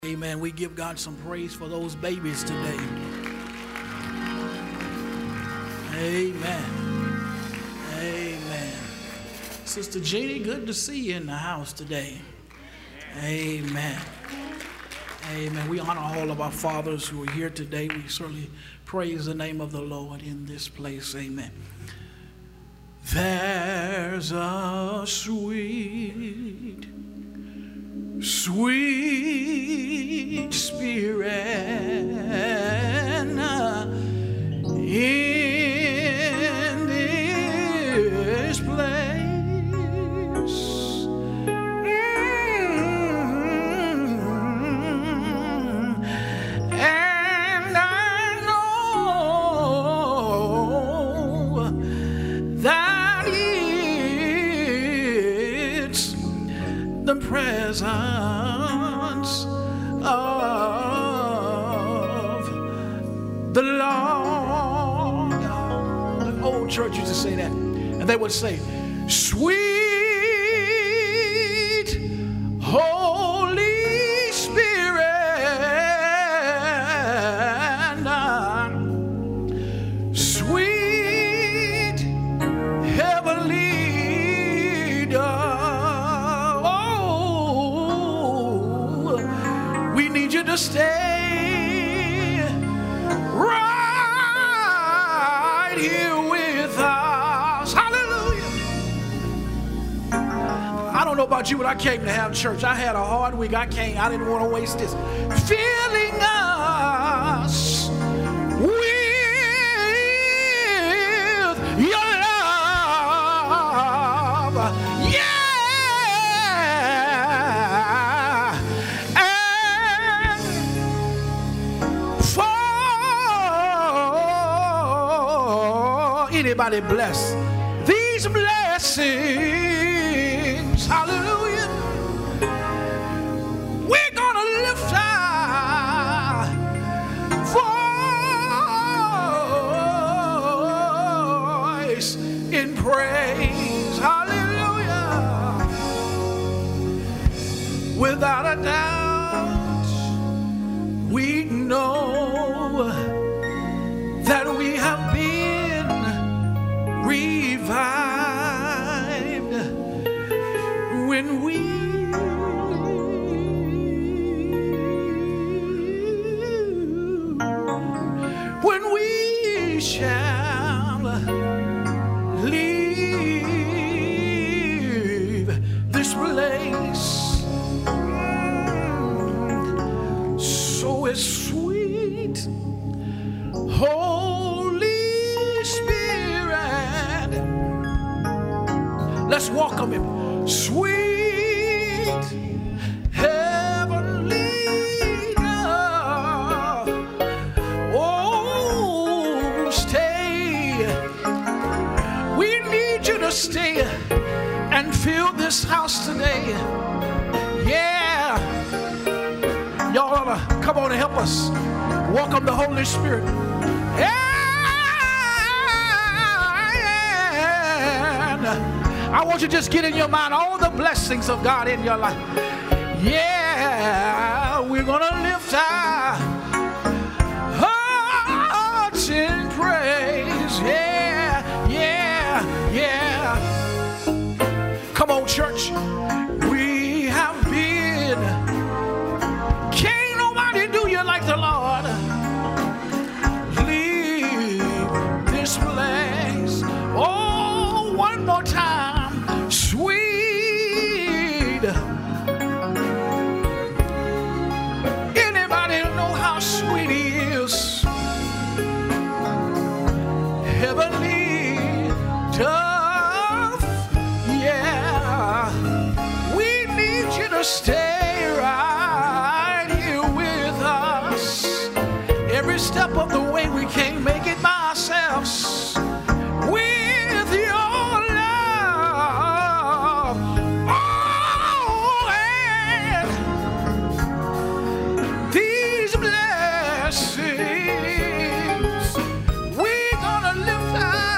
Amen. We give God some praise for those babies today. Amen. Amen. Sister Jeannie, good to see you in the house today. Amen. Amen. We honor all of our fathers who are here today. We certainly praise the name of the Lord in this place. Amen. There's a sweet spirit in this place. And I know that it's the presence of the Lord. The old church used to say that, and they would say, "Sweet Holy Spirit, sweet Heavenly Dove, oh, we need you to stay right here with us." Hallelujah. I don't know about you, but I came to have church. I had a hard week. I didn't want to waste this. Filling us with your love. Yeah. And for anybody blessed, these blessings, hallelujah, we're gonna lift our voice in praise, hallelujah. Without a doubt, we know that we have been revived when we shall leave this place. So it's sweet Holy Spirit. Let's welcome him. Sweet Heavenly Dove, oh, stay. We need you to stay and fill this house today. Yeah. Y'all ought to come on and help us welcome the Holy Spirit. And I want you to just get in your mind all the blessings of God in your life. Yeah, we're going to lift our hearts in praise. Yeah, yeah, yeah. Come on, church. We have been. Can't nobody do you like the Lord. Leave this place. Oh, one more time. Sweet. Anybody know how sweet he is? Heavenly Dove. Yeah. We need you to stay right here with us. Every step of the way, we can't make it by ourselves. With your love, oh, and these blessings, we're gonna lift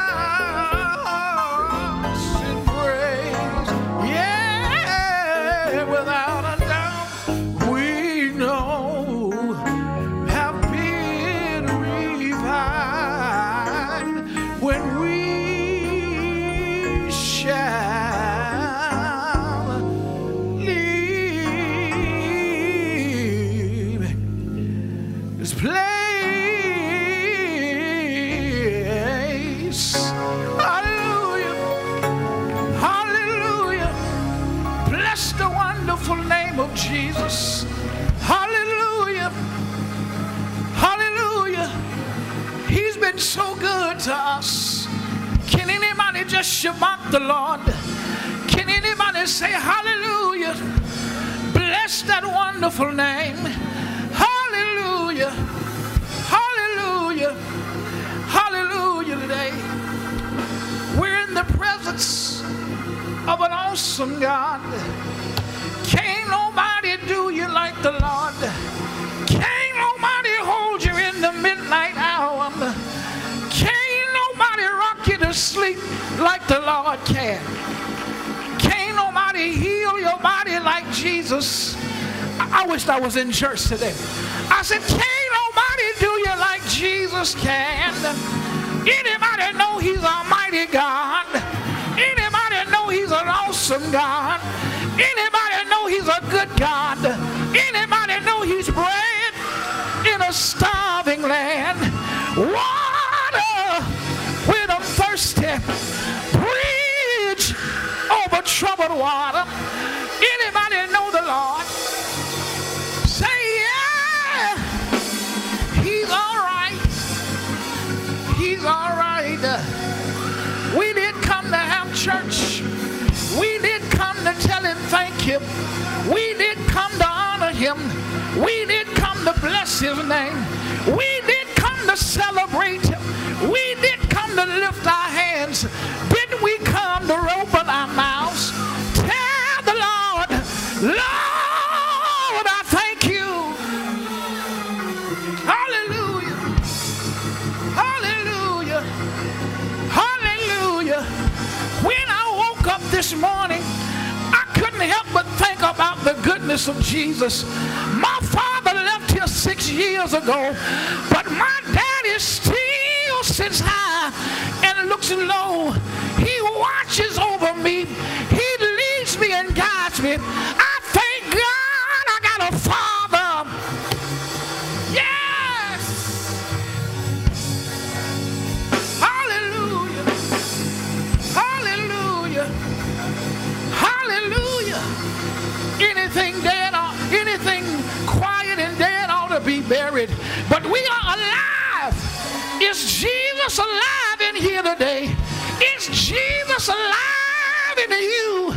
us in praise. Yeah, without a doubt, we know this place. Hallelujah. Hallelujah. Bless the wonderful name of Jesus. Hallelujah. Hallelujah. He's been so good to us. Can anybody just shabbat the Lord? Can anybody say hallelujah? Bless that wonderful name. Hallelujah. Hallelujah. Hallelujah today. We're in the presence of an awesome God. Can't nobody do you like the Lord. Can't nobody hold you in the midnight hour. Can't nobody rock you to sleep like the Lord can. Can't nobody heal your body like Jesus. I wished I was in church today. I said, can't nobody do you like Jesus can. Anybody know he's a mighty God? Anybody know he's an awesome God? Anybody know he's a good God? Anybody know he's bread in a starving land? Water when I'm thirsty. Bridge over troubled water. Anybody know the Lord? Say yeah. He's all right. He's all right. We did come to have church. We did come to tell him thank you. We did come to honor him. We did come to bless his name. We did come to celebrate him. We did come to lift our hands. Didn't we come to open our mouths? Tell the Lord, Lord, I thank you. Hallelujah. Hallelujah. Hallelujah. When I woke up this morning, I couldn't help but think about the goodness of Jesus. My father left here 6 years ago, but my daddy still sits high and looks low. He watches over me. He leads me and guides me. I thank God I got a father. Yes. Hallelujah. Hallelujah. Hallelujah. Anything dead or anything quiet and dead ought to be buried. But we are alive. Is Jesus alive in here today? Is Jesus alive in you?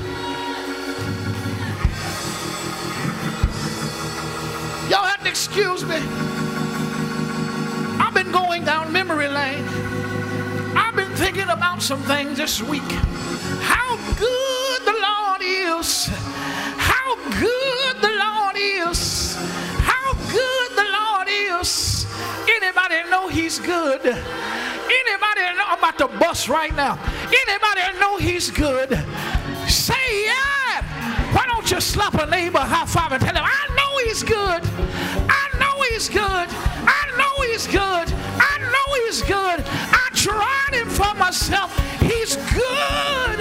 Y'all have to excuse me. I've been going down memory lane. I've been thinking about some things this week. How good the Lord is. How good the Lord is. How good the Lord is. Anybody know he's good? Anybody know? I'm about to bust right now. Anybody know he's good? Say yeah. Why don't you slap a neighbor high five and tell him, I know he's good. I know he's good. I know he's good. I know he's good. I tried him for myself. He's good.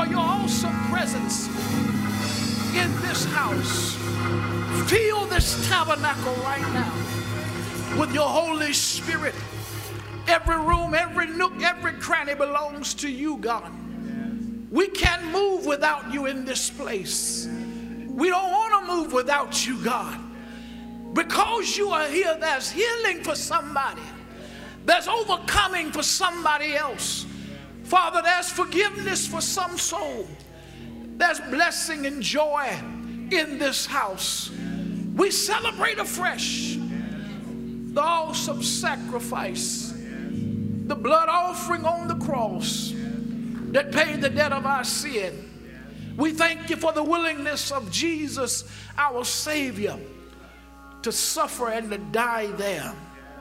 your awesome presence in this house. Fill this tabernacle right now with your Holy Spirit. Every room, every nook, every cranny belongs to you, God. We can't move without you in this place. We don't want to move without you, God. Because you are here, there's healing for somebody. There's overcoming for somebody else. Father, there's forgiveness for some soul. There's blessing and joy in this house. We celebrate afresh the awesome sacrifice, the blood offering on the cross that paid the debt of our sin. We thank you for the willingness of Jesus, our Savior, to suffer and to die there.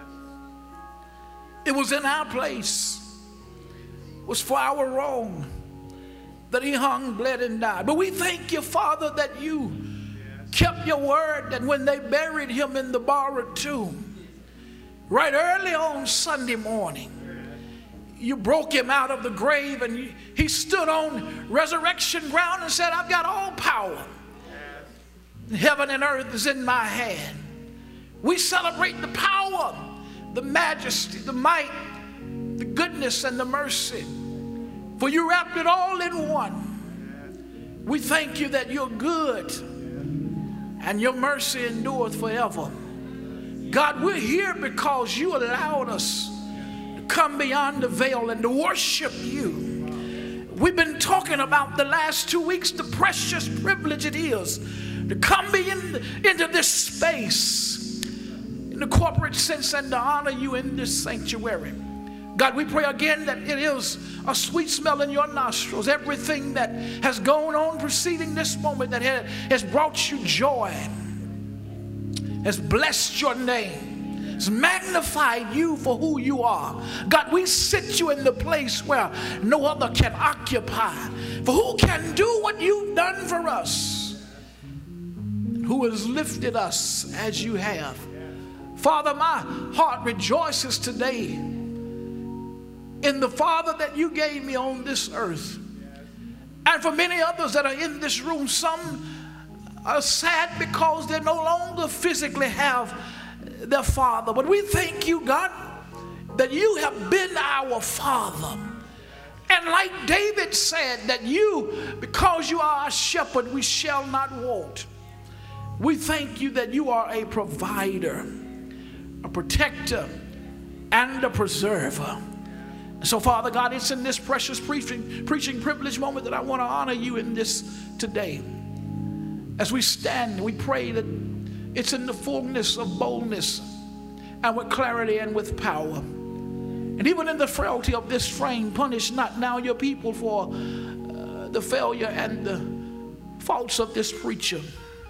It was in our place. It was for our wrong that he hung, bled, and died. But we thank you, Father, that you kept your word, that when they buried him in the borrowed tomb, right early on Sunday morning, you broke him out of the grave, and he stood on resurrection ground and said, I've got all power. Heaven and earth is in my hand. We celebrate the power, the majesty, the might, the goodness, and the mercy. For you wrapped it all in one. We thank you that you're good and your mercy endureth forever. God, we're here because you allowed us to come beyond the veil and to worship you. We've been talking about the last 2 weeks the precious privilege it is to come into this space in the corporate sense and to honor you in this sanctuary. God, we pray again that it is a sweet smell in your nostrils. Everything that has gone on preceding this moment that has brought you joy, has blessed your name, has magnified you for who you are. God, we sit you in the place where no other can occupy. For who can do what you've done for us? Who has lifted us as you have? Father, my heart rejoices today in the Father that you gave me on this earth. And for many others that are in this room, some are sad because they no longer physically have their father. But we thank you, God, that you have been our Father. And like David said, that you, because you are our shepherd, we shall not want. We thank you that you are a provider, a protector, and a preserver. So, Father God, it's in this precious preaching privilege moment that I want to honor you in this today. As we stand, we pray that it's in the fullness of boldness and with clarity and with power. And even in the frailty of this frame, punish not now your people for the failure and the faults of this preacher.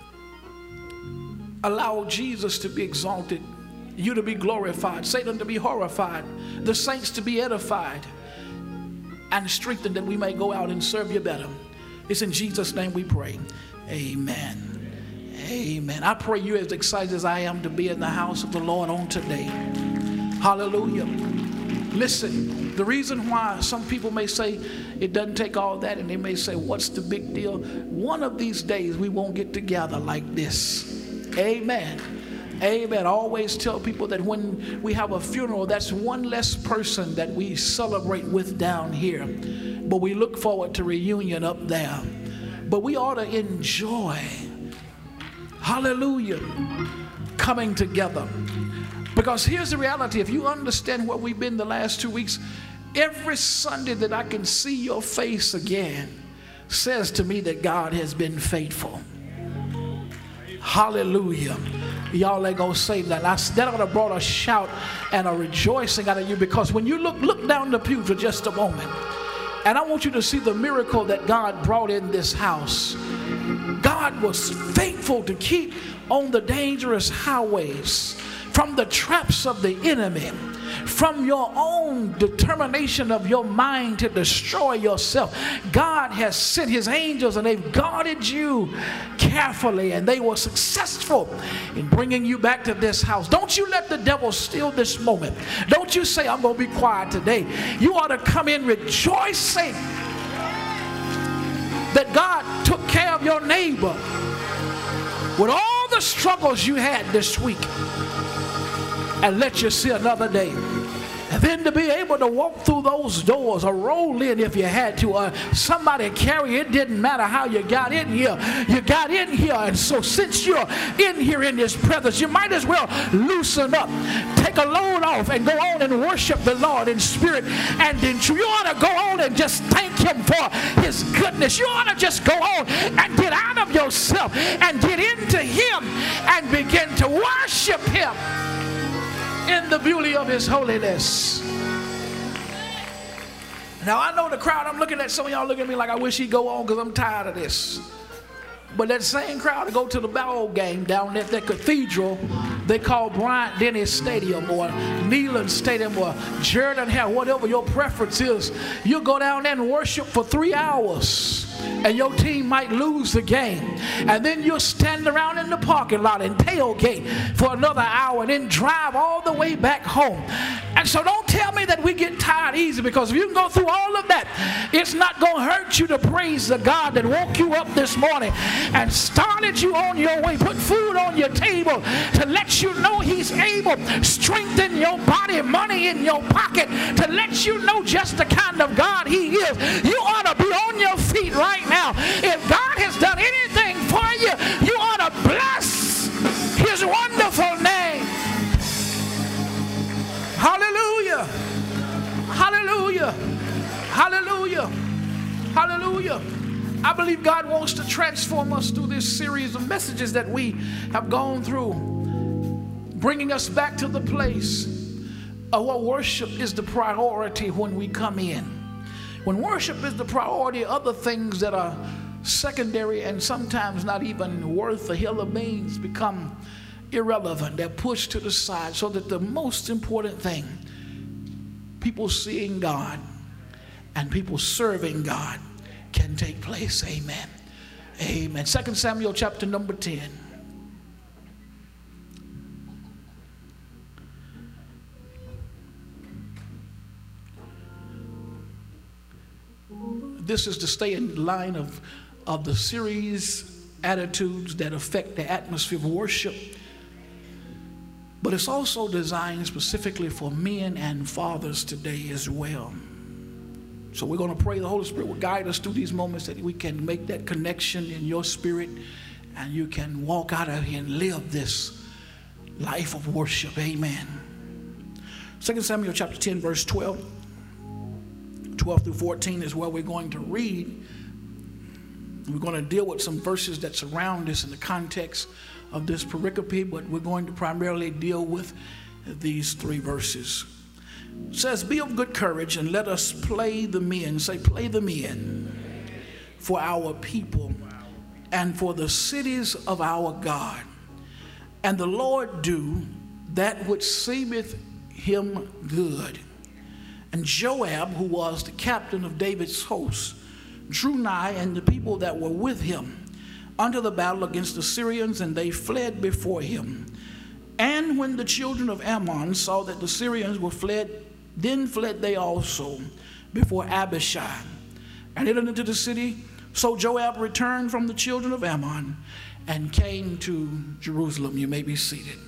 Allow Jesus to be exalted, you to be glorified, Satan to be horrified, the saints to be edified and strengthened, that we may go out and serve you better. It's in Jesus' name we pray. Amen. Amen. I pray you're as excited as I am to be in the house of the Lord on today. Hallelujah. Listen, the reason why some people may say it doesn't take all that, and they may say, what's the big deal? One of these days we won't get together like this. Amen. Amen. I always tell people that when we have a funeral, that's one less person that we celebrate with down here. But we look forward to reunion up there. But we ought to enjoy, hallelujah, coming together. Because here's the reality. If you understand where we've been the last 2 weeks, every Sunday that I can see your face again says to me that God has been faithful. Hallelujah. Y'all ain't gonna say that. That ought to brought a shout and a rejoicing out of you, because when you look down the pew for just a moment, and I want you to see the miracle that God brought in this house. God was faithful to keep on the dangerous highways from the traps of the enemy, from your own determination of your mind to destroy yourself. God has sent his angels and they've guarded you carefully, and they were successful in bringing you back to this house. Don't you let the devil steal this moment. Don't you say, I'm going to be quiet today. You ought to come in rejoicing. that God took care of your neighbor with all the struggles you had this week and let you see another day. And then to be able to walk through those doors or roll in if you had to, or somebody carry it, didn't matter how you got in here. You got in here, and so since you're in here in His presence, you might as well loosen up, take a load off, and go on and worship the Lord in spirit and in truth. You ought to go on and just thank Him for His goodness. You ought to just go on and get out of yourself and get into Him and begin to worship Him in the beauty of His holiness. Now I know the crowd, I'm looking at some of y'all looking at me like I wish he'd go on because I'm tired of this. But that same crowd to go to the ball game down at that cathedral they call Bryant Denny Stadium or Neyland Stadium or Jordan Hare, whatever your preference is, you'll go down there and worship for 3 hours. And your team might lose the game. And then you'll stand around in the parking lot and tailgate for another hour and then drive all the way back home. And so don't tell me that we get tired easy, because if you can go through all of that, it's not going to hurt you to praise the God that woke you up this morning and started you on your way, put food on your table to let you know He's able, strengthen your body, money in your pocket to let you know just the kind of God He is. You ought to be on your feet right now. If God has done anything for you, you ought to bless His wonderful name. Hallelujah. Hallelujah. Hallelujah. Hallelujah. I believe God wants to transform us through this series of messages that we have gone through, bringing us back to the place of what worship is the priority when we come in. When worship is the priority, other things that are secondary and sometimes not even worth a hill of beans become irrelevant. They're pushed to the side so that the most important thing, people seeing God and people serving God, can take place. Amen. Amen. 2 Samuel chapter number 10. This is to stay in line of the series, attitudes that affect the atmosphere of worship. But it's also designed specifically for men and fathers today as well. So we're going to pray the Holy Spirit will guide us through these moments, that we can make that connection in your spirit and you can walk out of here and live this life of worship. Amen. 2 Samuel chapter 10 verse 12 through 14 is where we're going to read. We're going to deal with some verses that surround us in the context of this pericope, but we're going to primarily deal with these 3 verses. It says, "Be of good courage and let us play the men." Say, play the men for our people and for the cities of our God. And the Lord do that which seemeth him good. And Joab, who was the captain of David's host, drew nigh, and the people that were with him, unto the battle against the Syrians, and they fled before him. And when the children of Ammon saw that the Syrians were fled, then fled they also before Abishai, and entered into the city. So Joab returned from the children of Ammon and came to Jerusalem. You may be seated.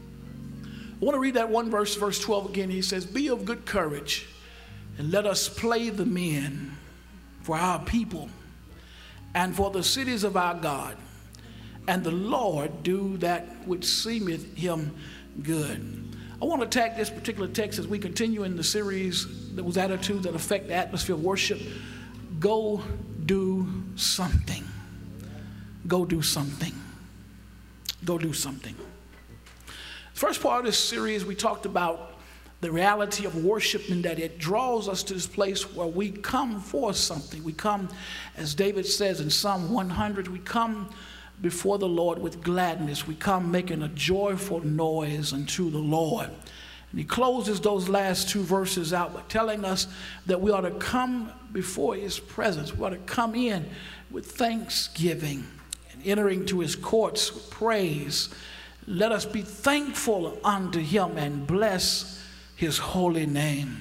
I want to read that one verse, verse 12 again. He says, "Be of good courage, and let us play the men for our people and for the cities of our God. And the Lord do that which seemeth him good." I want to tag this particular text as we continue in the series, those attitudes that affect the atmosphere of worship. Go do something. Go do something. Go do something. The first part of this series, we talked about the reality of worship, and that it draws us to this place where we come for something. We come, as David says in Psalm 100, we come before the Lord with gladness. We come making a joyful noise unto the Lord. And he closes those last 2 verses out by telling us that we ought to come before his presence. We ought to come in with thanksgiving and entering to his courts with praise. Let us be thankful unto him and bless his holy name.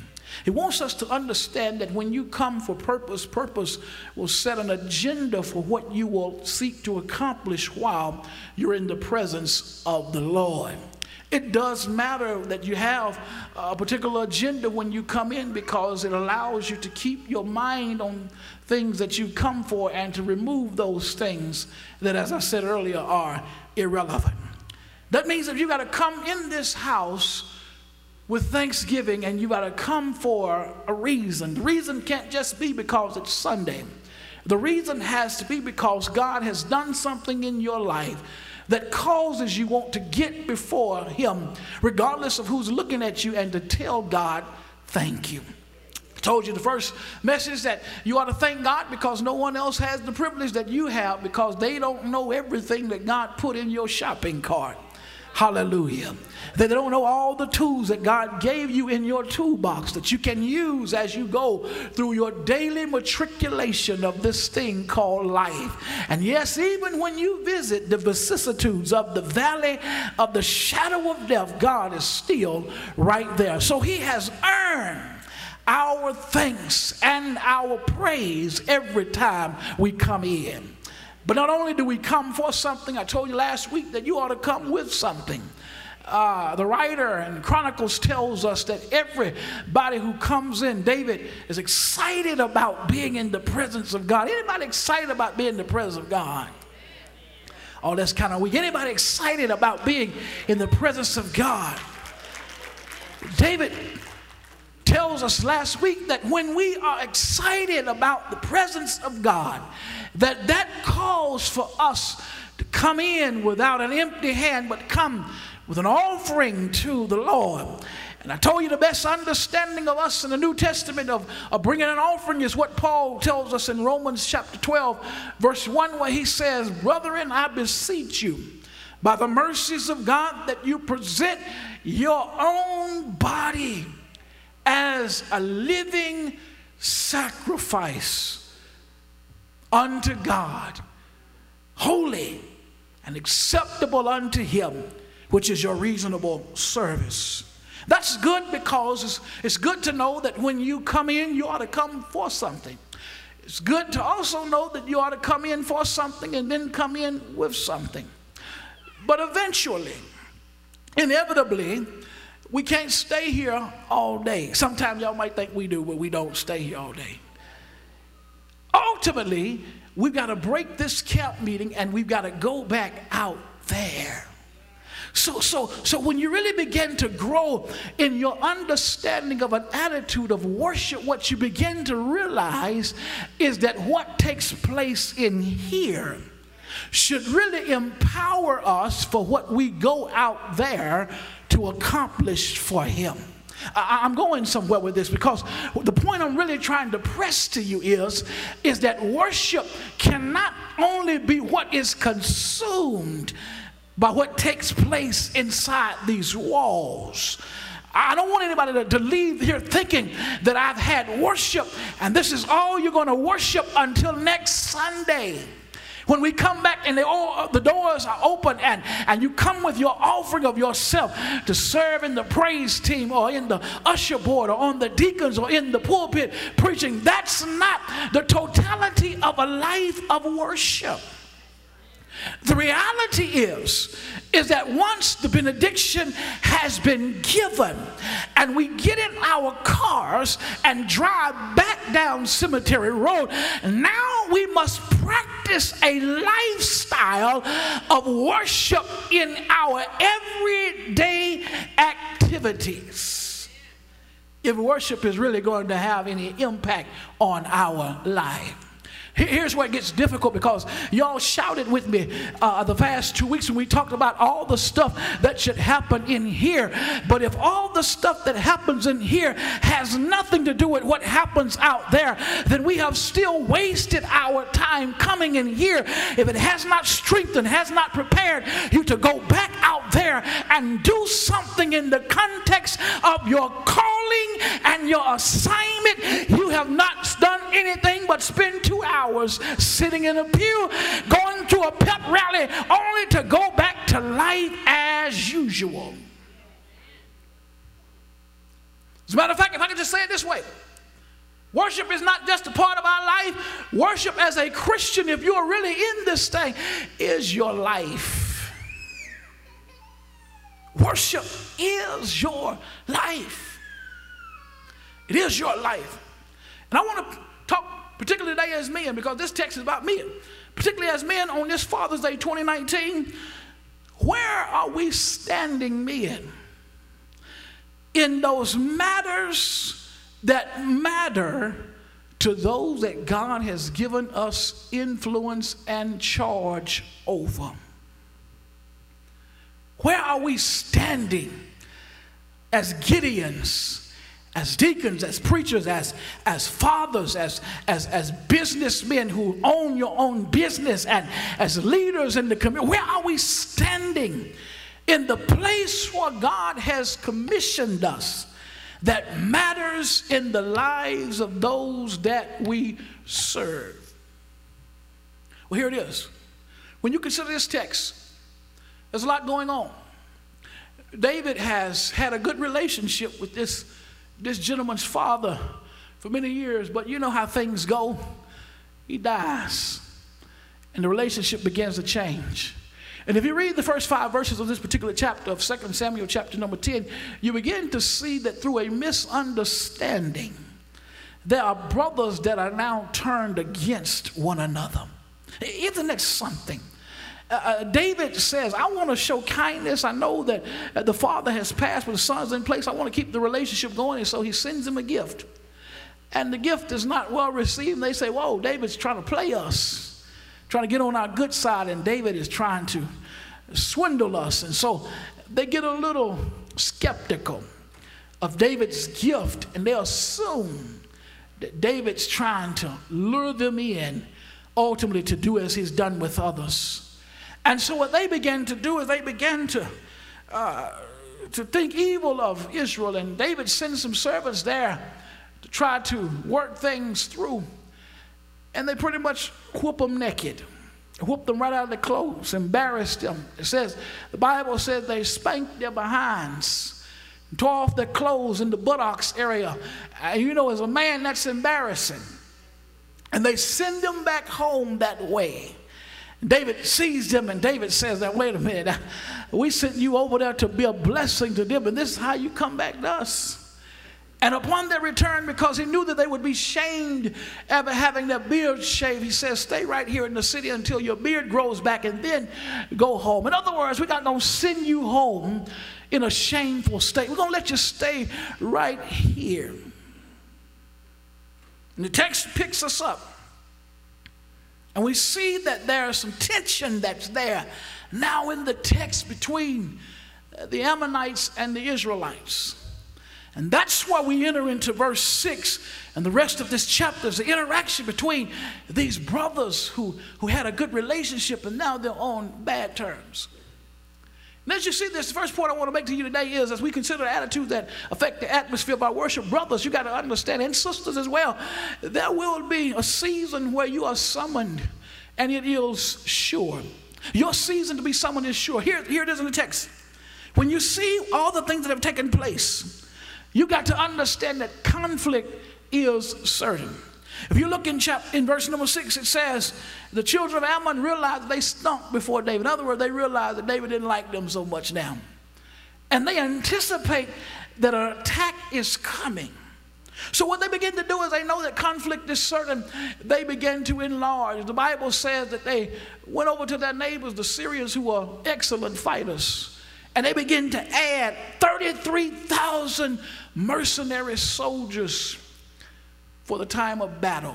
He wants us to understand that when you come for purpose, purpose will set an agenda for what you will seek to accomplish while you're in the presence of the Lord. It does matter that you have a particular agenda when you come in, because it allows you to keep your mind on things that you've come for and to remove those things that, as I said earlier, are irrelevant. That means that you got to come in this house with thanksgiving, and you got to come for a reason. The reason can't just be because it's Sunday. The reason has to be because God has done something in your life that causes you want to get before him, regardless of who's looking at you, and to tell God, thank you. I told you the first message that you ought to thank God because no one else has the privilege that you have, because they don't know everything that God put in your shopping cart. Hallelujah. They don't know all the tools that God gave you in your toolbox that you can use as you go through your daily matriculation of this thing called life. And yes, even when you visit the vicissitudes of the valley of the shadow of death, God is still right there. So he has earned our thanks and our praise every time we come in. But not only do we come for something, I told you last week that you ought to come with something. The writer in Chronicles tells us that everybody who comes in, David is excited about being in the presence of God. Anybody excited about being in the presence of God? Oh, that's kind of weak. Anybody excited about being in the presence of God? David tells us last week that when we are excited about the presence of God, that calls for us to come in without an empty hand, but come with an offering to the Lord. And I told you the best understanding of us in the New Testament of bringing an offering is what Paul tells us in Romans chapter 12, verse 1, where he says, "Brethren, I beseech you, by the mercies of God, that you present your own body as a living sacrifice unto God, holy and acceptable unto him, which is your reasonable service." That's good, because it's good to know that when you come in, you ought to come for something. It's good to also know that you ought to come in for something and then come in with something. But eventually, inevitably, we can't stay here all day. Sometimes y'all might think we do, but we don't stay here all day. Ultimately, we've got to break this camp meeting and we've got to go back out there. So when you really begin to grow in your understanding of an attitude of worship, what you begin to realize is that what takes place in here should really empower us for what we go out there to accomplish for him. I'm going somewhere with this, because the point I'm really trying to press to you is that worship cannot only be what is consumed by what takes place inside these walls. I don't want anybody to leave here thinking that I've had worship and this is all you're going to worship until next Sunday. When we come back and the doors are open and you come with your offering of yourself to serve in the praise team or in the usher board or on the deacons or in the pulpit preaching, that's not the totality of a life of worship. The reality is that once the benediction has been given and we get in our cars and drive back down Cemetery Road, now we must practice a lifestyle of worship in our everyday activities if worship is really going to have any impact on our life. Here's where it gets difficult, because y'all shouted with me the past 2 weeks when we talked about all the stuff that should happen in here. But if all the stuff that happens in here has nothing to do with what happens out there, then we have still wasted our time coming in here if it has not strengthened, has not prepared you to go back out there and do something in the context of your calling and your assignment. You have not done anything but spend 2 hours sitting in a pew, going to a pep rally, only to go back to life as usual. As a matter of fact, if I could just say it this way, worship is not just a part of our life. Worship as a Christian, if you're really in this thing, is your life. Worship is your life. It is your life. And I want to talk particularly today as men, because this text is about men. Particularly as men on this Father's Day 2019, where are we standing, men, in those matters that matter to those that God has given us influence and charge over? Where are we standing as Gideons, as deacons, as preachers, as fathers, as businessmen who own your own business, and as leaders in the community? Where are we standing in the place where God has commissioned us that matters in the lives of those that we serve? Well, here it is. When you consider this text, there's a lot going on. David has had a good relationship with this gentleman's father for many years, but you know how things go. He dies, and the relationship begins to change. And if you read the first 5 verses of this particular chapter of 2 Samuel chapter number 10, you begin to see that through a misunderstanding, there are brothers that are now turned against one another. Isn't that something? David says, I want to show kindness. I know that the father has passed, but the son's in place. I want to keep the relationship going. And so he sends him a gift. And the gift is not well received. They say, whoa, David's trying to play us, trying to get on our good side, and David is trying to swindle us. And so they get a little skeptical of David's gift, and they assume that David's trying to lure them in, ultimately to do as he's done with others. And so what they began to do is they began to think evil of Israel. And David sends some servants there to try to work things through. And they pretty much whoop them naked. Whoop them right out of their clothes, embarrassed them. It says, the Bible says they spanked their behinds, tore off their clothes in the buttocks area. You know, as a man, that's embarrassing. And they send them back home that way. David sees them, and David says, now, wait a minute, we sent you over there to be a blessing to them, and this is how you come back to us. And upon their return, because he knew that they would be shamed ever having their beards shaved, he says, stay right here in the city until your beard grows back, and then go home. In other words, we're not going to send you home in a shameful state. We're going to let you stay right here. And the text picks us up. And we see that there is some tension that's there now in the text between the Ammonites and the Israelites. And that's why we enter into verse 6 and the rest of this chapter is the interaction between these brothers who had a good relationship and now they're on bad terms. And as you see this, the first point I want to make to you today is, as we consider attitudes that affect the atmosphere of our worship, brothers, you got to understand, and sisters as well, there will be a season where you are summoned, and it is sure. Your season to be summoned is sure. Here it is in the text. When you see all the things that have taken place, you got to understand that conflict is certain. If you look in verse number 6, it says, the children of Ammon realized that they stunk before David. In other words, they realized that David didn't like them so much now. And they anticipate that an attack is coming. So what they begin to do is they know that conflict is certain. They begin to enlarge. The Bible says that they went over to their neighbors, the Syrians, who were excellent fighters. And they begin to add 33,000 mercenary soldiers for the time of battle.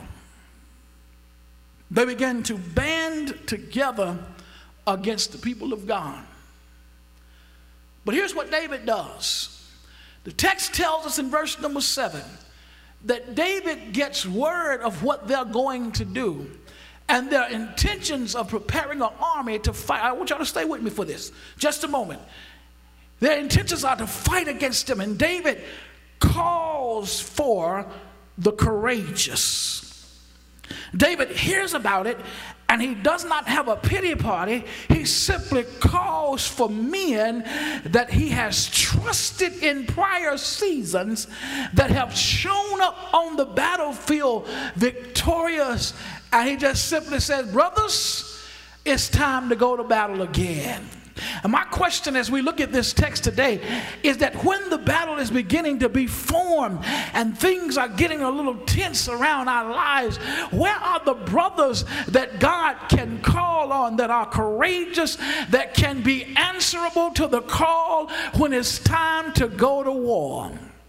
They began to band together against the people of God. But here's what David does. The text tells us in verse number 7 that David gets word of what they're going to do and their intentions of preparing an army to fight. I want y'all to stay with me for this, just a moment. Their intentions are to fight against them, and David calls for the courageous. David hears about it, and he does not have a pity party. He simply calls for men that he has trusted in prior seasons that have shown up on the battlefield victorious. And he just simply says, brothers, it's time to go to battle again. And my question as we look at this text today is that when the battle is beginning to be formed and things are getting a little tense around our lives, where are the brothers that God can call on, that are courageous, that can be answerable to the call when it's time to go to war?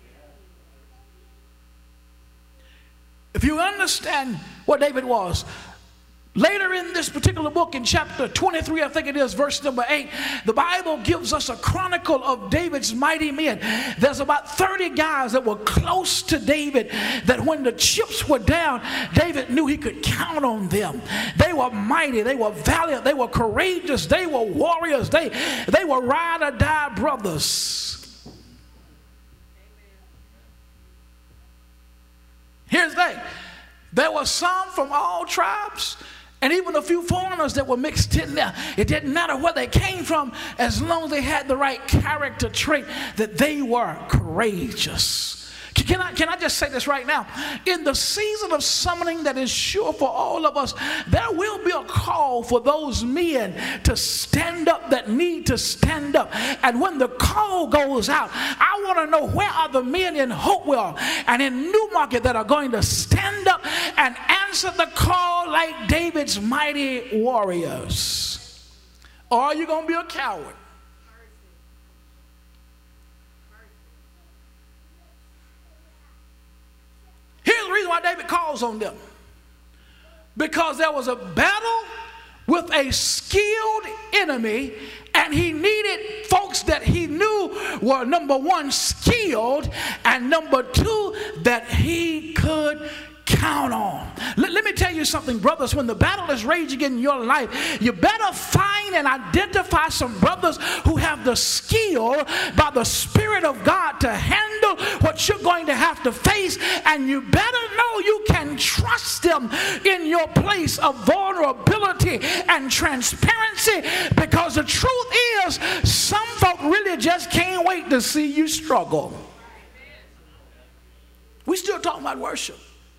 If you understand what David was, later in this particular book, in chapter 23, I think it is, verse number 8, the Bible gives us a chronicle of David's mighty men. There's about 30 guys that were close to David, that when the chips were down, David knew he could count on them. They were mighty, they were valiant, they were courageous, they were warriors, they were ride or die brothers. Here's the thing. There were some from all tribes, and even a few foreigners that were mixed in there. It didn't matter where they came from, as long as they had the right character trait, that they were courageous. Can I just say this right now? In the season of summoning that is sure for all of us, there will be a call for those men to stand up that need to stand up. And when the call goes out, I want to know, where are the men in Hopewell and in Newmarket that are going to stand up and answer the call like David's mighty warriors? Or are you going to be a coward? Here's the reason why David calls on them. Because there was a battle with a skilled enemy, and he needed folks that he knew were, number one, skilled, and number two, that he could count on. Let me tell you something, brothers. When the battle is raging in your life, you better find and identify some brothers who have the skill by the Spirit of God to handle what you're going to have to face, and you better know you can trust them in your place of vulnerability and transparency, because the truth is, some folk really just can't wait to see you struggle. We still talking about worship.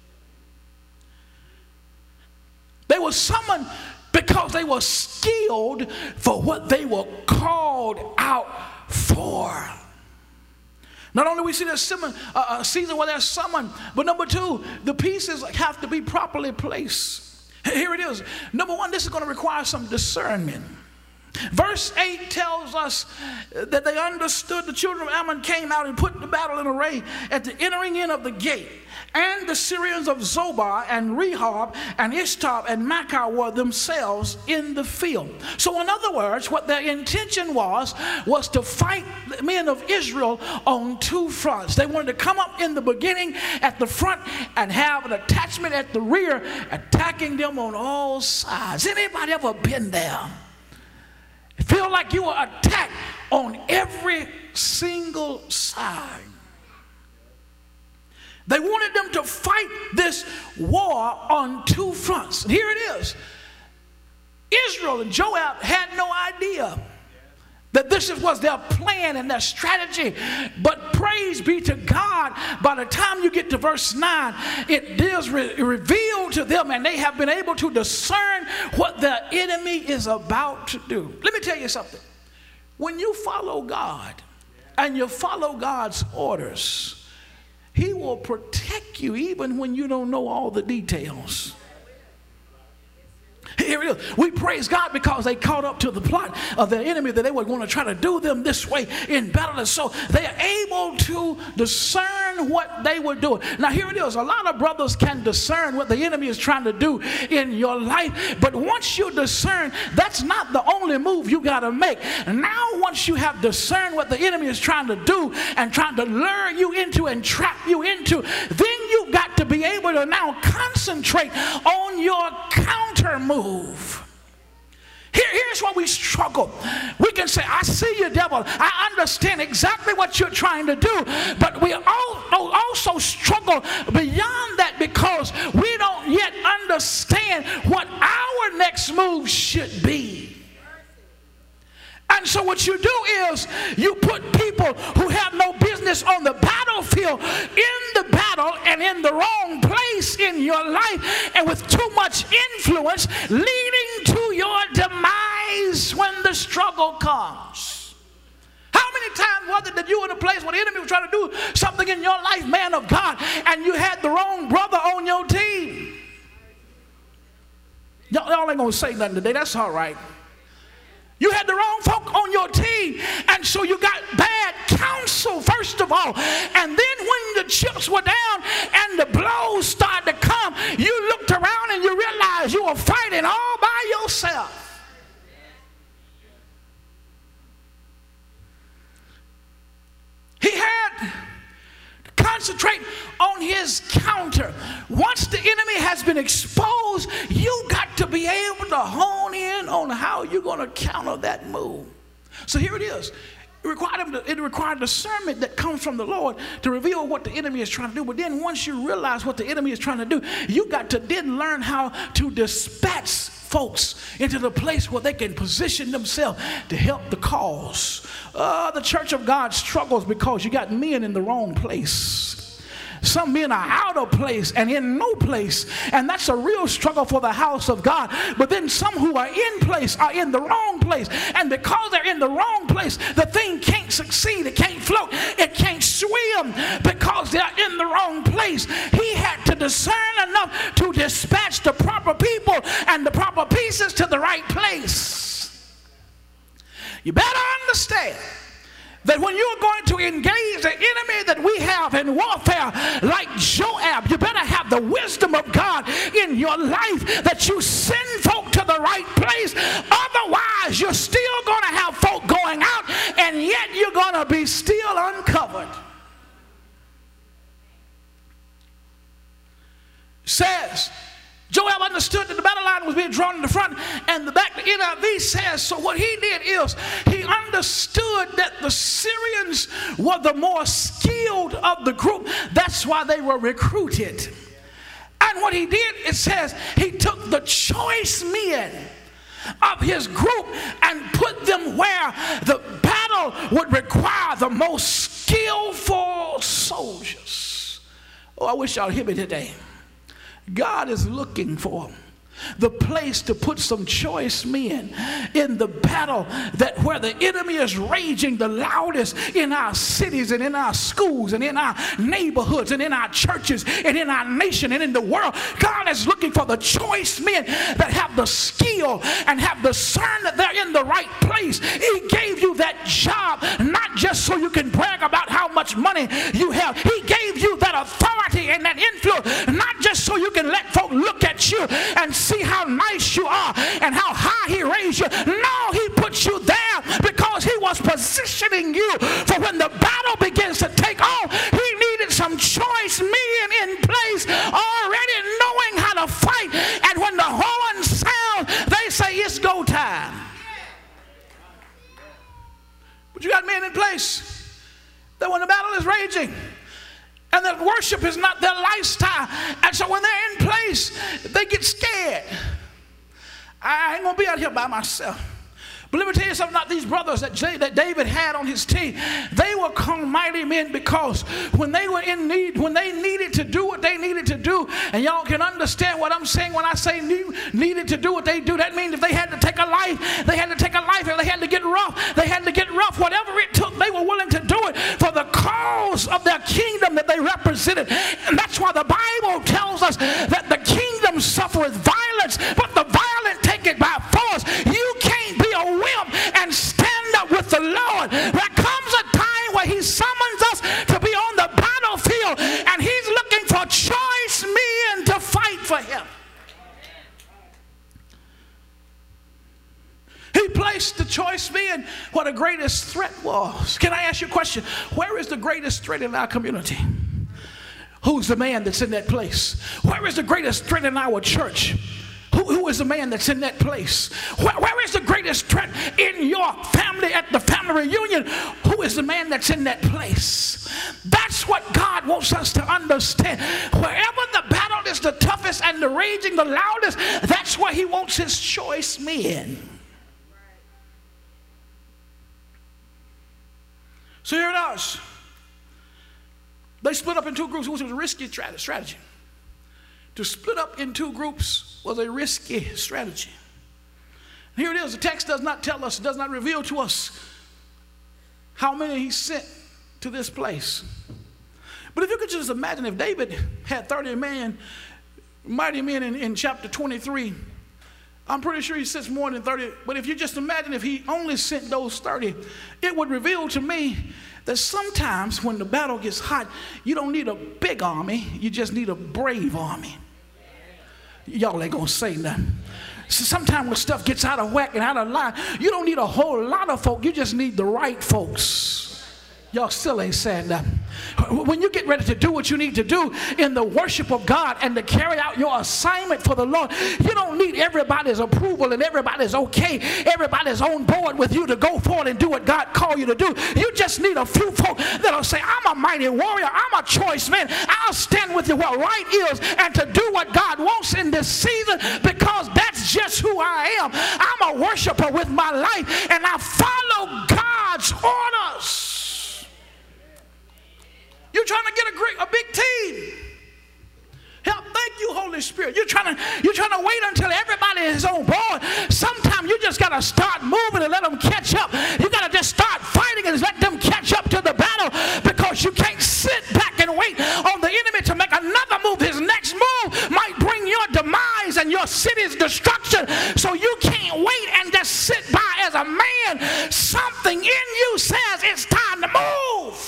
They were summoned because they were skilled for what they were called out for. Not only we see this a season where they're summoned, but number two, the pieces have to be properly placed. Here it is. Number one, this is going to require some discernment. Verse 8 tells us that they understood. The children of Ammon came out and put the battle in array at the entering in of the gate. And the Syrians of Zobah and Rehob and Ishtab and Makkah were themselves in the field. So in other words, what their intention was to fight the men of Israel on two fronts. They wanted to come up in the beginning at the front and have an attachment at the rear, attacking them on all sides. Anybody ever been there? Feel like you were attacked on every single side. They wanted them to fight this war on two fronts. And here it is. Israel and Joab had no idea that this was their plan and their strategy. But praise be to God, by the time you get to verse 9, it is revealed to them, and they have been able to discern what the enemy is about to do. Let me tell you something. When you follow God and you follow God's orders, He will protect you even when you don't know all the details. Here it is. We praise God because they caught up to the plot of their enemy, that they were going to try to do them this way in battle. And so they are able to discern what they were doing. Now here it is. A lot of brothers can discern what the enemy is trying to do in your life. But once you discern, that's not the only move you got to make. Now once you have discerned what the enemy is trying to do and trying to lure you into and trap you into, then you've got to be able to now concentrate on your counter move. Here's where we struggle. We can say, I see you, devil. I understand exactly what you're trying to do. But we also struggle beyond that, because we don't yet understand what our next next move should be. And so what you do is you put people who have no business on the battlefield in the battle and in the wrong place in your life and with too much influence, leading to your demise when the struggle comes. How many times was it that you were in a place where the enemy was trying to do something in your life, man of God, and you had the wrong brother on your team? Y'all ain't gonna say nothing today. That's all right. You had the wrong folk on your team, and so you got bad counsel, first of all. And then when the chips were down and the blows started to come, you looked around and you realized you were fighting all by yourself. He had to concentrate on his counter. Once the enemy has been exposed, you got to be able to hone in on how you're going to counter that move. So here it is. It required discernment that comes from the Lord to reveal what the enemy is trying to do. But then once you realize what the enemy is trying to do, you got to then learn how to dispatch folks into the place where they can position themselves to help the cause. The church of God struggles because you got men in the wrong place. Some men are out of place and in no place, and that's a real struggle for the house of God. But then some who are in place are in the wrong place, and because they're in the wrong place, the thing can't succeed, it can't float, it can't swim because they're in the wrong place. He had to discern enough to dispatch the proper people and the proper pieces to the right place. You better understand that when you're going to engage the enemy that we have in warfare like Joab, you better have the wisdom of God in your life that you send folk to the right place. Otherwise, you're still going to have folk going out, and yet you're going to be still uncovered. Says Joab understood that the battle line was being drawn in the front and the back. The NIV says, so what he did is he understood that the Syrians were the more skilled of the group. That's why they were recruited. And what he did, it says, he took the choice men of his group and put them where the battle would require the most skillful soldiers. Oh, I wish y'all hear me today. God is looking for the place to put some choice men in the battle that where the enemy is raging the loudest in our cities and in our schools and in our neighborhoods and in our churches and in our nation and in the world. God is looking for the choice men that have the skill and have discerned that they're in the right place. He gave you that job not just so you can brag about how much money you have. He gave you that authority and that influence not just so you can let folk look at you and see how nice you are and how high he raised you. No, he put you there because he was positioning you for when the battle begins to take on. He needed some choice men in place already knowing how to fight, and when the horn sounds, they say it's go time. But you got men in place that when the battle is raging and that worship is not their lifestyle, and so when they're in place, they get scared. I ain't gonna be out here by myself. But let me tell you something about these brothers that David had on his team. They were called mighty men because when they were in need, when they needed to do what they needed to do, and y'all can understand what I'm saying when I say needed to do what they do, that means if they had to take a life, they had to take a life, and they had to get rough, they had to get rough. Whatever it took, they were willing to do it for the cause of their kingdom that they represented. And that's why the Bible tells us that the kingdom suffereth violence, but the violent take it by force. You can't be a wimp and stand up with the Lord. There comes a time where he summons us to be on the battlefield, and he's looking for choice men to fight for him. He placed the choice men where the greatest threat was. Can I ask you a question? Where is the greatest threat in our community? Who's the man that's in that place? Where is the greatest threat in our church? Who is the man that's in that place? Where is the greatest threat in your family at the family reunion? Who is the man that's in that place? That's what God wants us to understand. Wherever the battle is the toughest, loudest and the raging the loudest, that's where he wants his choice men. So here it is. They split up in two groups. It was a risky strategy. To split up in two groups was a risky strategy. Here it is. The text does not tell us, does not reveal to us how many he sent to this place. But if you could just imagine if David had 30 mighty men in chapter 23, I'm pretty sure he sent more than 30. But if you just imagine if he only sent those 30, it would reveal to me that sometimes when the battle gets hot, you don't need a big army, you just need a brave army. Y'all ain't gonna say nothing. So sometimes when stuff gets out of whack and out of line, you don't need a whole lot of folk, you just need the right folks. Y'all still ain't saying nothing. When you get ready to do what you need to do in the worship of God and to carry out your assignment for the Lord, you don't need everybody's approval and everybody's okay, everybody's on board with you to go forward and do what God called you to do. You just need a few folk that'll say, I'm a mighty warrior, I'm a choice man, I'll stand with you where right is and to do what God wants in this season, because that's just who I am. I'm a worshiper with my life and I follow God's orders. You're trying to get a big team. Help, thank you, Holy Spirit. You're trying to wait until everybody is on board. Sometimes you just got to start moving and let them catch up. You got to just start fighting and let them catch up to the battle, because you can't sit back and wait on the enemy to make another move. His next move might bring your demise and your city's destruction. So you can't wait and just sit by as a man. Something in you says it's time to move.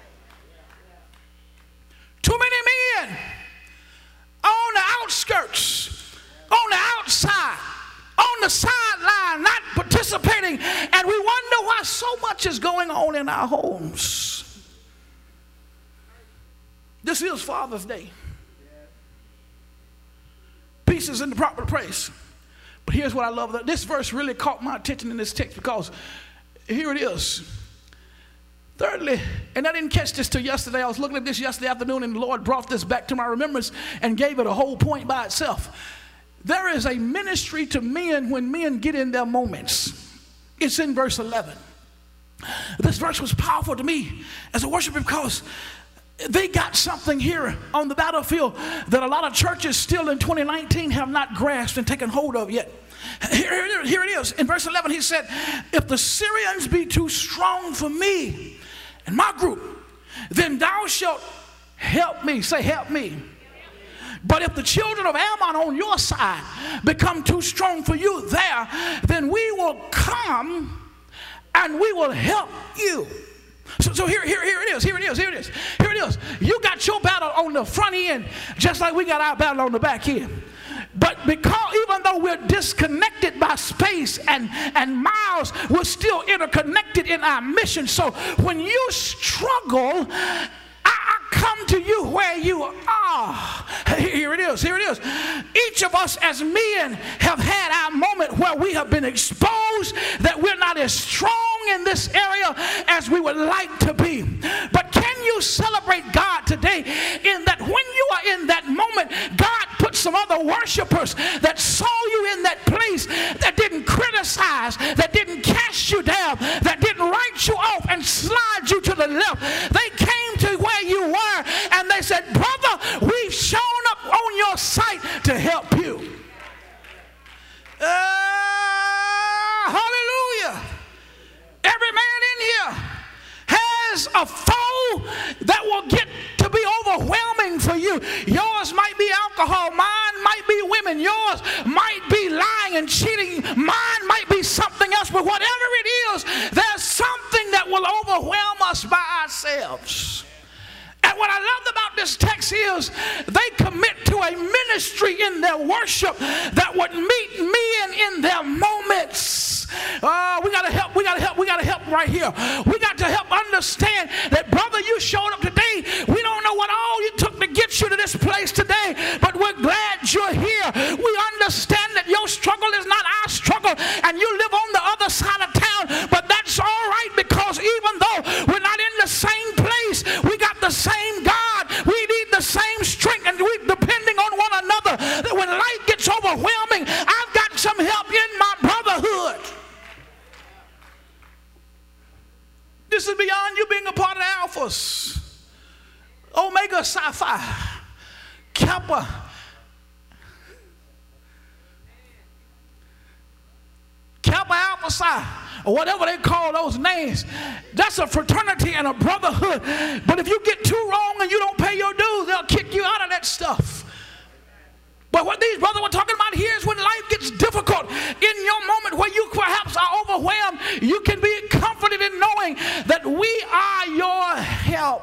Too many men on the outskirts, on the outside, on the sideline, not participating, and we wonder why so much is going on in our homes. This is Father's Day. Peace is in the proper place. But here's what I love. This verse really caught my attention in this text, because here it is. Thirdly, and I didn't catch this till yesterday. I was looking at this yesterday afternoon, and the Lord brought this back to my remembrance and gave it a whole point by itself. There is a ministry to men when men get in their moments. It's in verse 11. This verse was powerful to me as a worshiper, because they got something here on the battlefield that a lot of churches still in 2019 have not grasped and taken hold of yet. Here it is. In verse 11, he said, if the Syrians be too strong for me and my group, then thou shalt help me. Say, help me. But if the children of Ammon on your side become too strong for you there, then we will come and we will help you. So here it is. You got your battle on the front end, just like we got our battle on the back end. But because even though we're disconnected by space and miles, we're still interconnected in our mission. So when you struggle, I come to you where you are. Here it is. Each of us as men have had our moment where we have been exposed that we're not as strong in this area as we would like to be. But can you celebrate God today in that when you are in that moment, God put some other worshipers that saw you in that place, that didn't criticize, that didn't cast you down, that didn't write you off and slide you to the left. They came to where you were and they said, brother, we've shown up on your site to help you. Hallelujah. Every man in here has a foe that will get to be overwhelming for you. Yours might be alcohol, mine might be women, yours might be lying and cheating, mine might be something else, but whatever it is, there's something that will overwhelm us by ourselves. And what I loved about this text is they commit to a ministry in their worship that would meet men in their moments. We got to help right here. We got to help understand that, brother, you showed up today. We don't know what all you took to get you to this place today, but we're glad you're here. We understand that your struggle is not our struggle, and you live on the other side of town, but that's all right, because even though we're not in the same place, we got the same God. We need the same strength, and we depending on one another. Psi, Kappa, Alpha Psi, or whatever they call those names. That's a fraternity and a brotherhood. But if you get too wrong and you don't pay your dues, they'll kick you out of that stuff. But what these brothers were talking about here is when life gets difficult, in your moment where you perhaps are overwhelmed, you can be comforted in knowing that we are your help.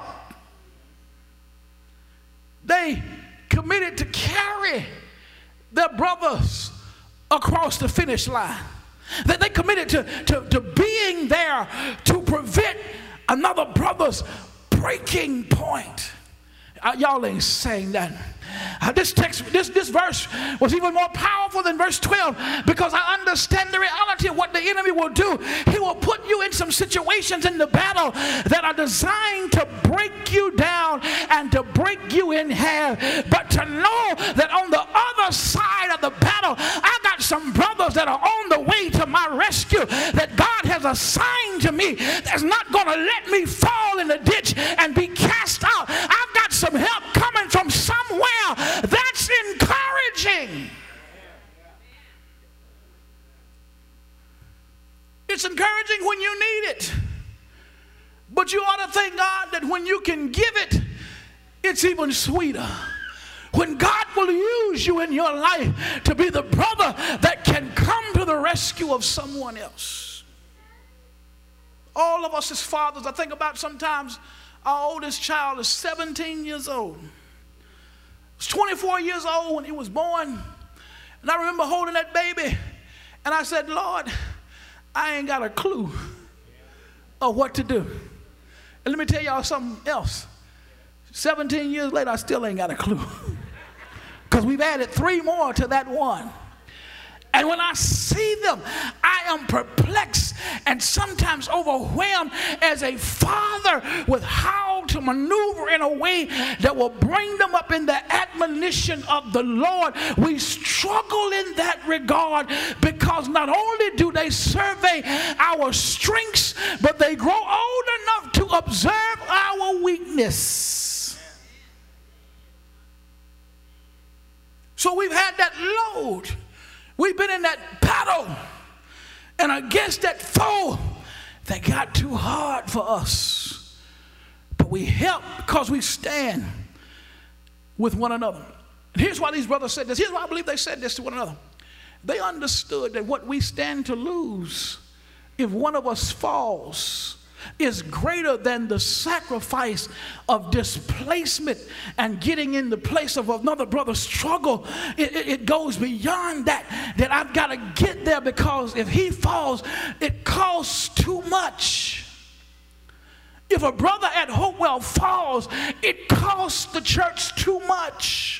They committed to carry their brothers across the finish line. That they committed to being there to prevent another brother's breaking point. Y'all ain't saying that. This verse was even more powerful than verse 12, because I understand the reality of what the enemy will do. He will put you in some situations in the battle that are designed to break you down and to break you in half. But to know that on the other side of the battle, I got some brothers that are on the way to my rescue that God has assigned to me, that's not going to let me fall in the ditch and be cast out. I've got some help coming from somewhere. That's encouraging. It's encouraging when you need it. But you ought to thank God that when you can give it, it's even sweeter. When God will use you in your life to be the brother that can come to the rescue of someone else. All of us as fathers, I think about sometimes our oldest child is 17 years old. He was 24 years old when he was born. And I remember holding that baby. And I said, Lord, I ain't got a clue of what to do. And let me tell y'all something else. 17 years later, I still ain't got a clue. Because we've added 3 more to that one. And when I see them, I am perplexed and sometimes overwhelmed as a father with how to maneuver in a way that will bring them up in the admonition of the Lord. We struggle in that regard because not only do they survey our strengths, but they grow old enough to observe our weakness. So we've had that load. We've been in that battle and against that foe that got too hard for us. But we help because we stand with one another. And here's why these brothers said this. Here's why I believe they said this to one another. They understood that what we stand to lose if one of us falls is greater than the sacrifice of displacement and getting in the place of another brother's struggle. It goes beyond that I've got to get there, because if he falls, it costs too much. If a brother at Hopewell falls, it costs the church too much.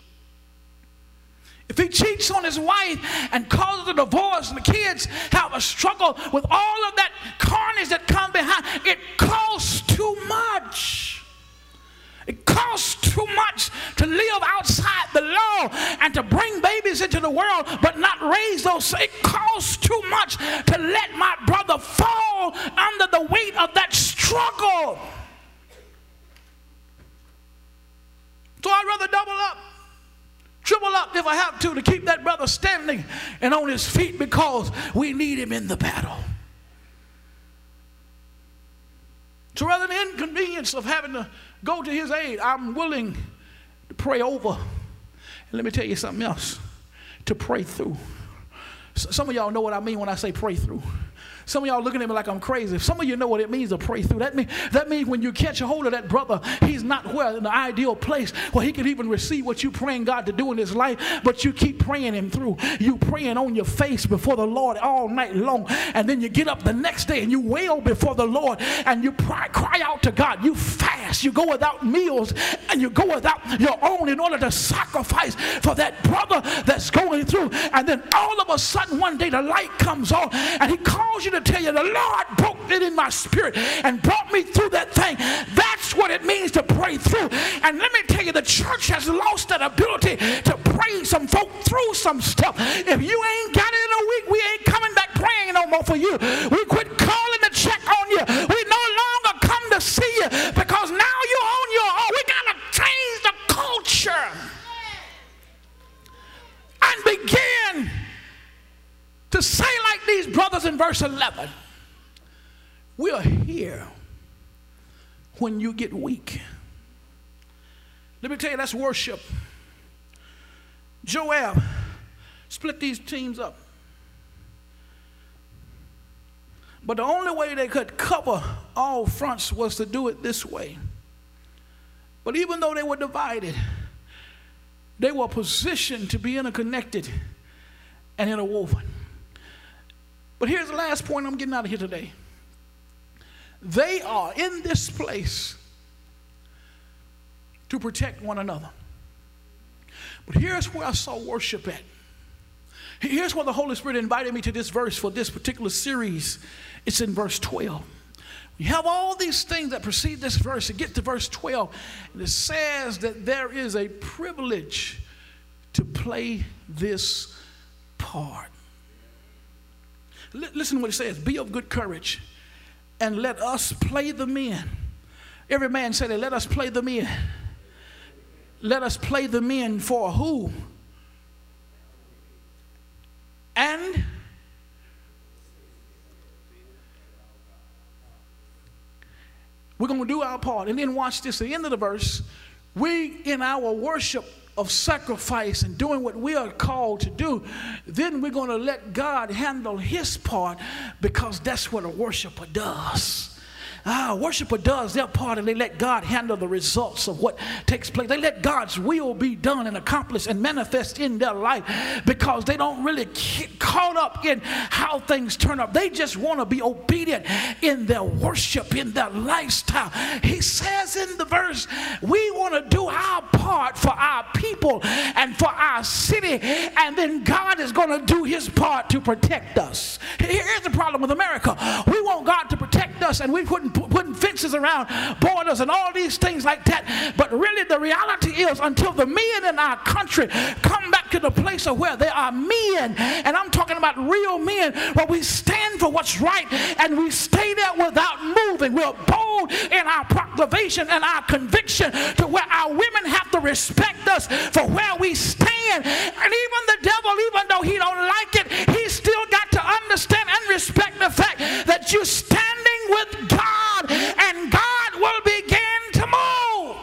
If he cheats on his wife and causes a divorce and the kids have a struggle with all of that carnage that comes behind, it costs too much. It costs too much to live outside the law and to bring babies into the world but not raise those. It costs too much to let my brother fall under the weight of that struggle. So I'd rather double up, triple up if I have to keep that brother standing and on his feet, because we need him in the battle. So rather than the inconvenience of having to go to his aid, I'm willing to pray over. And let me tell you something else, to pray through. Some of y'all know what I mean when I say pray through. Some of y'all looking at me like I'm crazy. Some of you know what it means to pray through. That means when you catch a hold of that brother, he's not where in the ideal place where he can even receive what you're praying God to do in his life, but you keep praying him through. You praying on your face before the Lord all night long, and then you get up the next day and you wail before the Lord and you cry out to God. You fast. You go without meals and you go without your own in order to sacrifice for that brother that's going through. And then all of a sudden one day the light comes on and he calls you to tell you, the Lord broke it in my spirit and brought me through that thing. That's what it means to pray through. And let me tell you, the church has lost that ability to pray some folk through some stuff. If you ain't got it in a week, we ain't coming back praying no more for you. We quit calling to check on you. We no longer come to see you because now you're on your own. We got to change the brothers, in verse 11, we are here when you get weak. Let me tell you, that's worship. Joab split these teams up. But the only way they could cover all fronts was to do it this way. But even though they were divided, they were positioned to be interconnected and interwoven. But here's the last point I'm getting out of here today. They are in this place to protect one another. But here's where I saw worship at. Here's where the Holy Spirit invited me to this verse for this particular series. It's in verse 12. You have all these things that precede this verse. It gets to verse 12, and it says that there is a privilege to play this part. Listen to what it says. Be of good courage, and let us play the men. Every man said, let us play the men. Let us play the men for who? And we're going to do our part. And then watch this. At the end of the verse, we, in our worship of sacrifice and doing what we are called to do, then we're going to let God handle his part, because that's what a worshiper does. A worshiper does their part, and they let God handle the results of what takes place. They let God's will be done and accomplished and manifest in their life, because they don't really get caught up in how things turn up. They just want to be obedient in their worship, in their lifestyle. He says in the verse, we want to do our part for our people and for our city, and then God is going to do his part to protect us. Here's the problem with America. We want God to protect us, and we putting fences around borders and all these things like that. But really the reality is, until the men in our country come back to the place of where they are men, and I'm talking about real men, where we stand for what's right and we stay there without moving. We're bold in our proclamation and our conviction, to where our women have to respect us for where we stand. And even the devil, even though he don't like it, he's still got to understand and respect the fact that you're standing with God, and God will begin to move.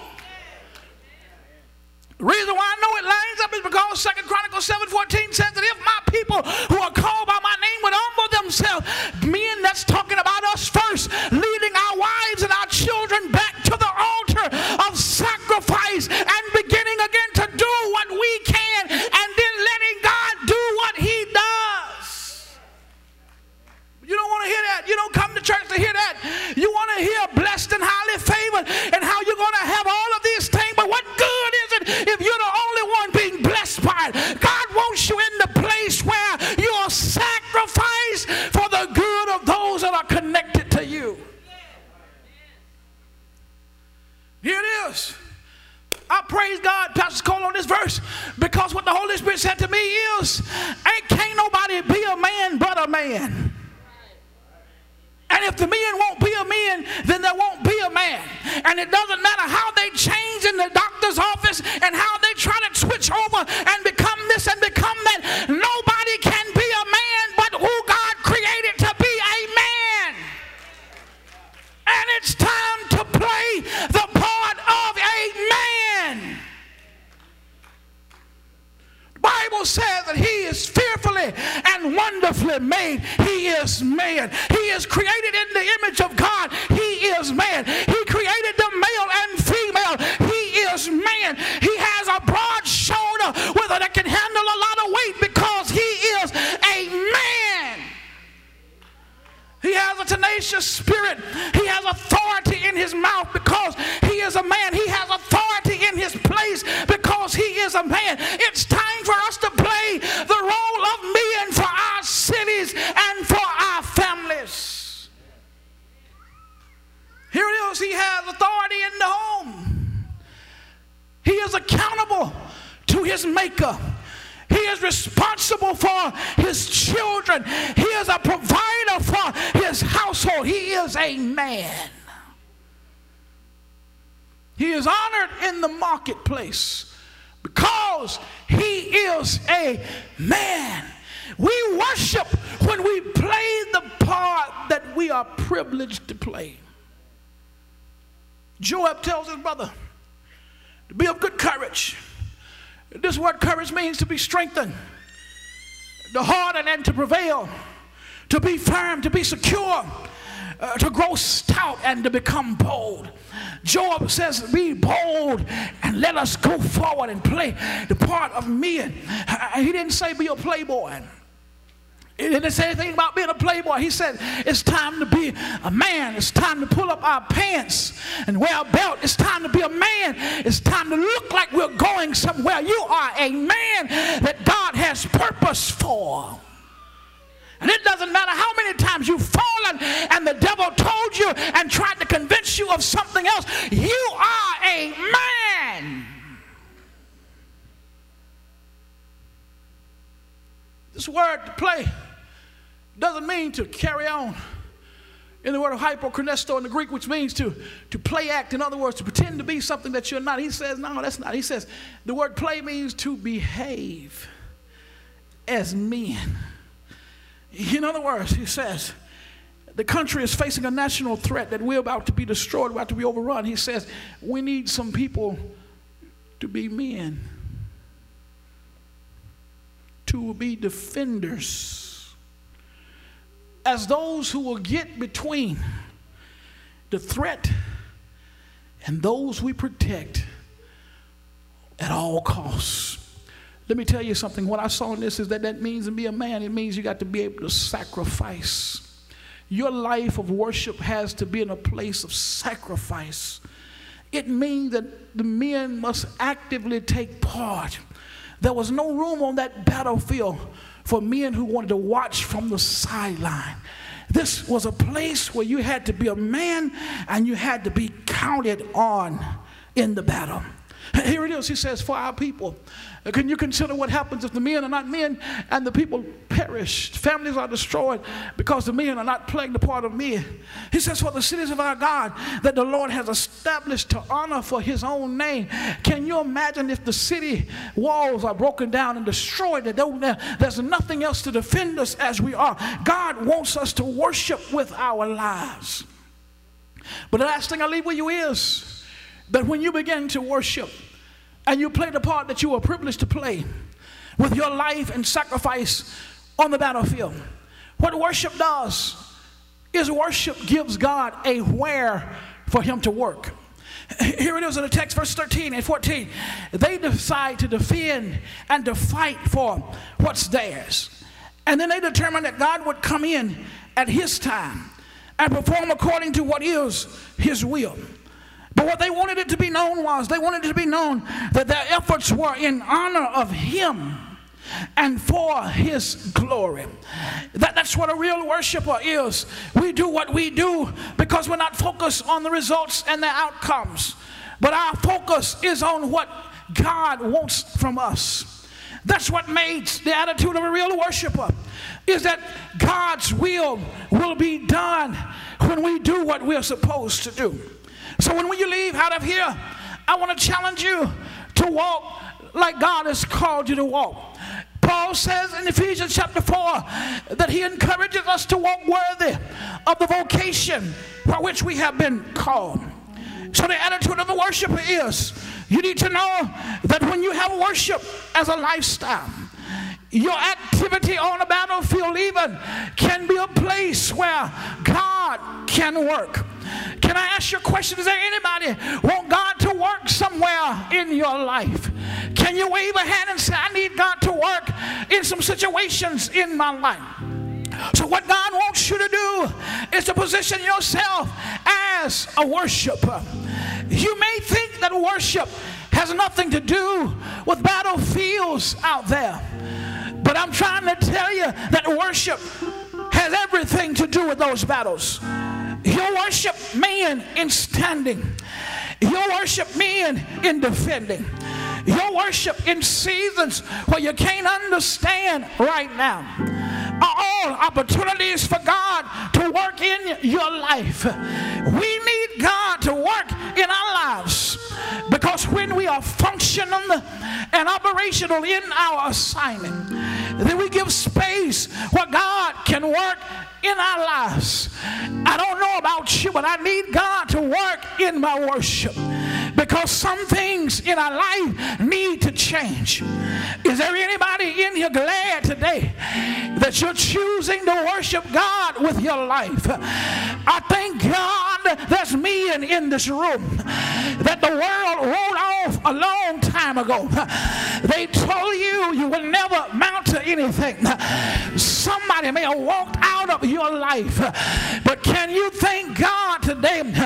The reason why I know it lines up is because 2 Chronicles 7:14 says that if my people who are called by my name would humble themselves, men, that's talking about us first, leading our wives and our children back to the altar of sacrifice and beginning again to do what we can, and then letting God do what he does. You don't want to hear that. You don't come to church to hear that. You want to hear blessed and highly favored and how you're going to have all of these things. But what good is it if you're the only one being blessed by it? God wants you in the place where you are sacrificed for the good of those that are connected to you. Here it is. I praise God, Pastor Cole, on this verse, because what the Holy Spirit said to me is, can't nobody be a man but a man. And if the men won't be a man, then there won't be a man. And it doesn't matter how they change in the doctor's office and how they try to switch over and become this and become that. Nobody can be a man but who God created to be a man. And it's time to play the part of a man. The Bible says that he is fearfully and wonderfully made. He is man. He is created in the image of God. He is man. He created the male and female. He is man. He has a broad shoulder that can handle a lot of weight, because he is a man. He has a tenacious spirit. He has authority in his mouth because he is a man. He has authority in his place because he is a man. It's time for us to play the role of men for our cities and for our families. Here it is. He has authority in the home. He is accountable to his maker. He is responsible for his children. He is a provider for his household. He is a man. He is honored in the marketplace because he is a man. We worship when we play the part that we are privileged to play. Joab tells his brother to be of good courage. This word courage means to be strengthened, to harden and to prevail, to be firm, to be secure, to grow stout and to become bold. Joab says, be bold and let us go forward and play the part of men. He didn't say be a playboy. He didn't say anything about being a playboy. He said it's time to be a man. It's time to pull up our pants and wear a belt. It's time to be a man. It's time to look like we're going somewhere. You are a man that God has purpose for. And it doesn't matter how many times you've fallen and the devil told you and tried to convince you of something else. You are a man. This word to play doesn't mean to carry on. In the word of hypochronesto in the Greek, which means to play act. In other words, to pretend to be something that you're not. He says, no, that's not. He says the word play means to behave as men. In other words, he says, the country is facing a national threat that we're about to be destroyed, about to be overrun. He says, we need some people to be men, to be defenders, as those who will get between the threat and those we protect at all costs. Let me tell you something. What I saw in this is that means to be a man, it means you got to be able to sacrifice. Your life of worship has to be in a place of sacrifice. It means that the men must actively take part. There was no room on that battlefield for men who wanted to watch from the sideline. This was a place where you had to be a man and you had to be counted on in the battle. Here it is. He says, for our people, can you consider what happens if the men are not men and the people perish? Families are destroyed because the men are not playing the part of men. He says, for the cities of our God that the Lord has established to honor for his own name. Can you imagine if the city walls are broken down and destroyed? There's nothing else to defend us as we are. God wants us to worship with our lives. But the last thing I leave with you is that when you begin to worship and you play the part that you are privileged to play with your life and sacrifice on the battlefield, what worship does is worship gives God a where for him to work. Here it is in the text, verse 13 and 14. They decide to defend and to fight for what's theirs. And then they determined that God would come in at his time and perform according to what is his will. But what they wanted it to be known was, they wanted it to be known that their efforts were in honor of him and for his glory. That's what a real worshiper is. We do what we do because we're not focused on the results and the outcomes, but our focus is on what God wants from us. That's what makes the attitude of a real worshiper, is that God's will be done when we do what we're supposed to do. So when you leave out of here, I want to challenge you to walk like God has called you to walk. Paul says in Ephesians chapter 4 that he encourages us to walk worthy of the vocation for which we have been called. So the attitude of a worshiper is, you need to know that when you have worship as a lifestyle, your activity on a battlefield even can be a place where God can work. Can I ask you a question? Is there anybody want God to work somewhere in your life? Can you wave a hand and say, I need God to work in some situations in my life? So what God wants you to do is to position yourself as a worshiper. You may think that worship has nothing to do with battlefields out there, but I'm trying to tell you that worship has everything to do with those battles. You worship men in standing. You worship men in defending. You worship in seasons where you can't understand right now. Are all opportunities for God to work in your life. We need God to work in our lives, because when we are functional and operational in our assignment, then we give space where God can work in our lives. I don't know about you, but I need God to work in my worship, because some things in our life need to change. Is there anybody in here glad today that you're choosing to worship God with your life? I thank God there's men in this room that the world wrote off a long time ago. They told you you will never amount to anything. Somebody may have walked out of your life, but can you thank God today